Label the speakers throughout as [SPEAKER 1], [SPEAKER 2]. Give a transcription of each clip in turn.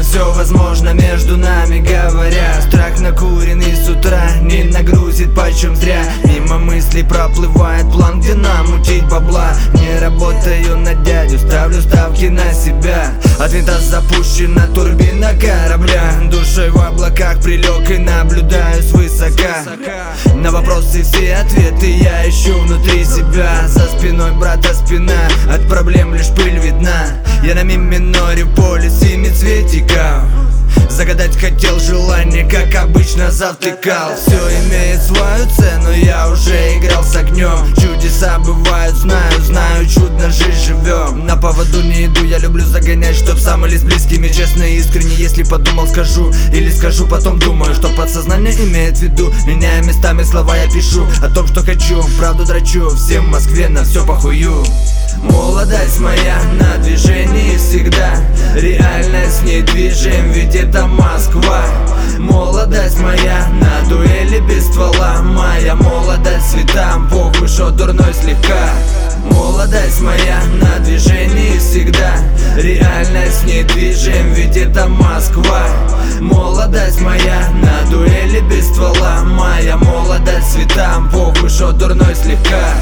[SPEAKER 1] все возможно между нами говоря. Страх накуренный с утра не нагрузит почем зря. Мимо мыслей проплывает план, где намутить бабла. Не работаю на дядю, ставлю ставки на себя. От винта запущена турбина корабля. Душой в облаках прилег и наблюдаю свысока. На вопросы все ответы я ищу внутри себя. За спиной брата спина, от проблем лишь пыль видна. Я на ми миноре в поле семицветиков. Загадать хотел желание, как обычно завтыкал. Все имеет свою цену, я уже играл с огнем. Чудеса бывают, знаю, чудно жить живем. На поводу не иду, я люблю загонять, чтоб сам или с близкими, честно и искренне. Если подумал, скажу, или скажу, потом думаю, что подсознание имеет в виду. Меняя местами слова я пишу о том, что хочу, правду дрочу. Всем в Москве на все похую. Молодость моя на движении всегда. Реальность с ней движем, ведь это Москва. Молодость моя на дуэли без ствола. Моя молодость цветам, похуй, шо дурной слегка. Молодость моя на движении всегда. Реальность с ней движем, ведь это Москва. Молодость моя на дуэли без ствола. Моя молодость цветам, похуй, шо дурной слегка.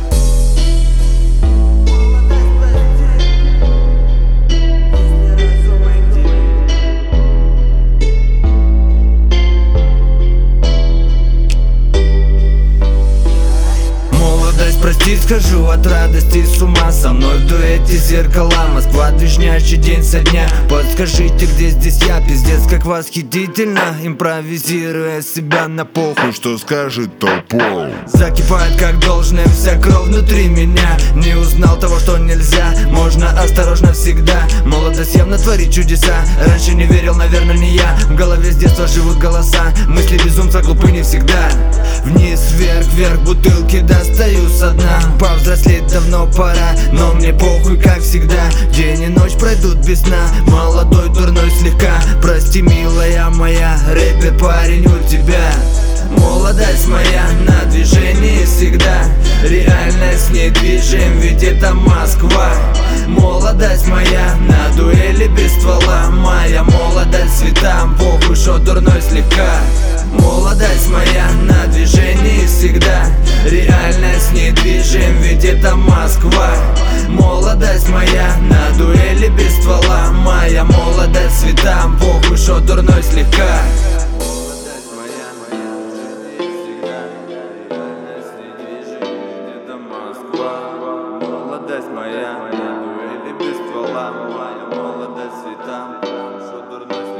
[SPEAKER 1] Простить схожу от радости с ума. Со мной в дуэте зеркала. Москва движнящий день со дня. Подскажите, где здесь я? Пиздец, как восхитительно. Импровизируя себя на похуй,
[SPEAKER 2] что скажет толпой.
[SPEAKER 1] Закипает как должное, вся кровь внутри меня. Не узнал того, что нельзя. Можно осторожно всегда. Молодость явно творит чудеса. Раньше не верил, наверное, не я. В голове с детства живут голоса. Мысли безумца глупы не всегда. Вниз, вверх, вверх, бутылки достаю со дна. Повзрослеть давно пора, но мне похуй, как всегда. День и ночь пройдут без сна. Молодой, дурной слегка. Прости, милая моя, рэпер парень у тебя. Молодость моя на движении всегда. Реальность с ней движем, ведь это Москва. Молодость моя на дуэли без ствола. Моя молодость цветам, похуй, шо дурной слегка. Молодость моя на движении всегда. Реальность с ней движем, ведь это Москва. Молодость моя на дуэли без ствола. Моя молодость цветам, похуй, шо дурной слегка. Молодость моя на дуэли без ствола. Моя молодость цветам, шо дурной слегка.